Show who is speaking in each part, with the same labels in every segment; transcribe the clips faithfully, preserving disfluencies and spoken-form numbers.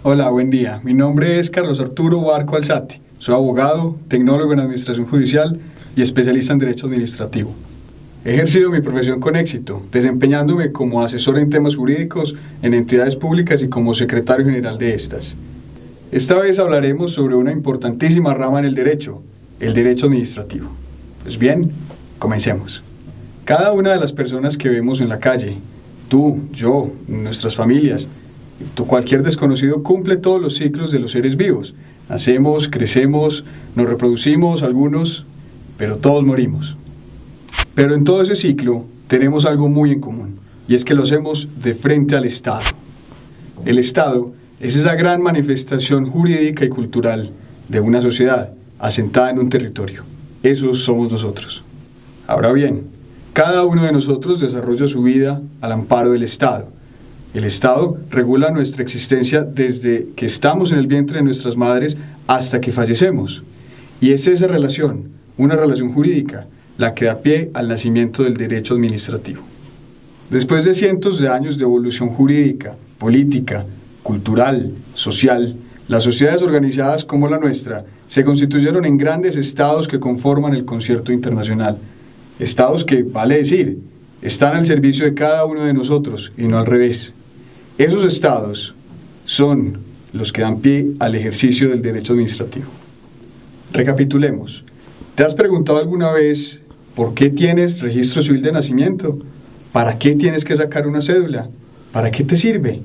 Speaker 1: Hola, buen día. Mi nombre es Carlos Arturo Barco Alzate. Soy abogado, tecnólogo en Administración Judicial y especialista en Derecho Administrativo. He ejercido mi profesión con éxito, desempeñándome como asesor en temas jurídicos en entidades públicas y como secretario general de estas. Esta vez hablaremos sobre una importantísima rama en el derecho, el derecho administrativo. Pues bien, comencemos. Cada una de las personas que vemos en la calle, tú, yo, nuestras familias, tú, cualquier desconocido, cumple todos los ciclos de los seres vivos. Nacemos, crecemos, nos reproducimos, algunos, pero todos morimos. Pero en todo ese ciclo tenemos algo muy en común, y es que lo hacemos de frente al Estado. El Estado es esa gran manifestación jurídica y cultural de una sociedad asentada en un territorio. Esos somos nosotros. Ahora bien, cada uno de nosotros desarrolla su vida al amparo del Estado. El Estado regula nuestra existencia desde que estamos en el vientre de nuestras madres hasta que fallecemos. Y es esa relación, una relación jurídica, la que da pie al nacimiento del derecho administrativo. Después de cientos de años de evolución jurídica, política, cultural, social, las sociedades organizadas como la nuestra se constituyeron en grandes estados que conforman el concierto internacional. Estados que, vale decir, están al servicio de cada uno de nosotros y no al revés. Esos estados son los que dan pie al ejercicio del derecho administrativo. Recapitulemos. ¿Te has preguntado alguna vez por qué tienes registro civil de nacimiento? ¿Para qué tienes que sacar una cédula? ¿Para qué te sirve?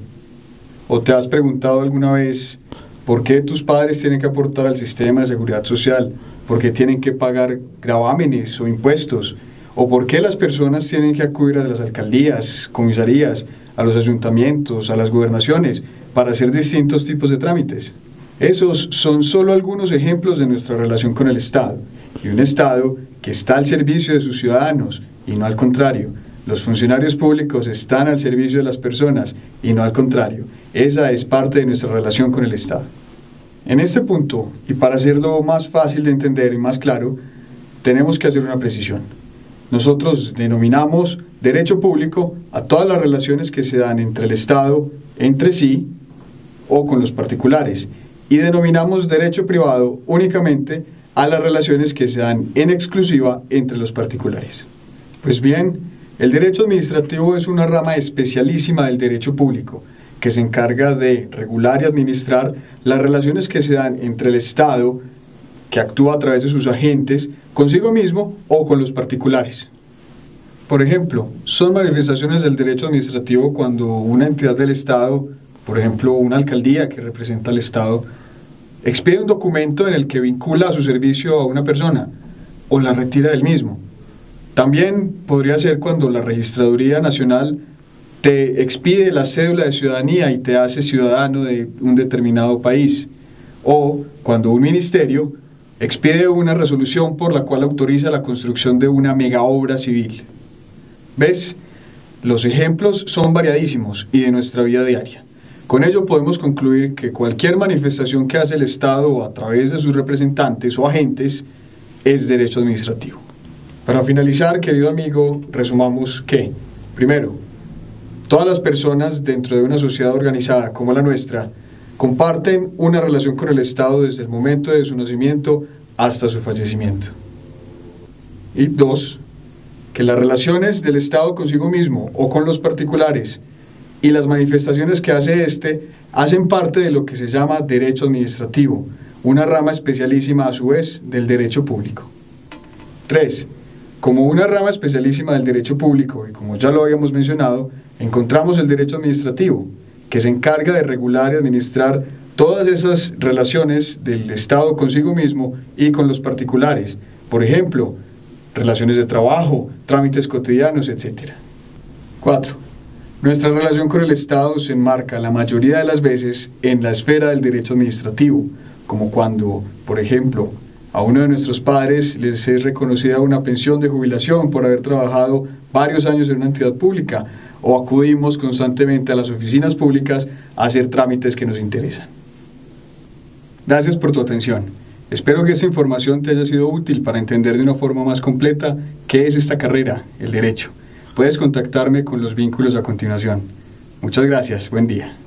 Speaker 1: ¿O te has preguntado alguna vez por qué tus padres tienen que aportar al sistema de seguridad social? ¿Por qué tienen que pagar gravámenes o impuestos? ¿O por qué las personas tienen que acudir a las alcaldías, comisarías, a los ayuntamientos, a las gobernaciones, para hacer distintos tipos de trámites? Esos son solo algunos ejemplos de nuestra relación con el Estado, y un Estado que está al servicio de sus ciudadanos, y no al contrario. Los funcionarios públicos están al servicio de las personas, y no al contrario. Esa es parte de nuestra relación con el Estado. En este punto, y para hacerlo más fácil de entender y más claro, tenemos que hacer una precisión. Nosotros denominamos derecho público a todas las relaciones que se dan entre el Estado, entre sí, o con los particulares, y denominamos derecho privado únicamente a las relaciones que se dan en exclusiva entre los particulares. Pues bien, el derecho administrativo es una rama especialísima del derecho público, que se encarga de regular y administrar las relaciones que se dan entre el Estado, que actúa a través de sus agentes, consigo mismo o con los particulares. Por ejemplo, son manifestaciones del derecho administrativo cuando una entidad del Estado, por ejemplo una alcaldía que representa al Estado, expide un documento en el que vincula a su servicio a una persona o la retira del mismo. También podría ser cuando la Registraduría Nacional te expide la cédula de ciudadanía y te hace ciudadano de un determinado país, o cuando un ministerio expide una resolución por la cual autoriza la construcción de una megaobra civil. ¿Ves? Los ejemplos son variadísimos y de nuestra vida diaria. Con ello podemos concluir que cualquier manifestación que hace el Estado a través de sus representantes o agentes es derecho administrativo. Para finalizar, querido amigo, resumamos que, primero, todas las personas dentro de una sociedad organizada como la nuestra comparten una relación con el Estado desde el momento de su nacimiento hasta su fallecimiento. Y dos, que las relaciones del Estado consigo mismo o con los particulares y las manifestaciones que hace éste hacen parte de lo que se llama derecho administrativo, una rama especialísima a su vez del derecho público. Tres, como una rama especialísima del derecho público, y como ya lo habíamos mencionado, encontramos el derecho administrativo, que se encarga de regular y administrar todas esas relaciones del Estado consigo mismo y con los particulares, por ejemplo, relaciones de trabajo, trámites cotidianos, etcétera. Cuatro. Nuestra relación con el Estado se enmarca la mayoría de las veces en la esfera del derecho administrativo, como cuando, por ejemplo, a uno de nuestros padres les es reconocida una pensión de jubilación por haber trabajado varios años en una entidad pública, o acudimos constantemente a las oficinas públicas a hacer trámites que nos interesan. Gracias por tu atención. Espero que esta información te haya sido útil para entender de una forma más completa qué es esta carrera, el derecho. Puedes contactarme con los vínculos a continuación. Muchas gracias. Buen día.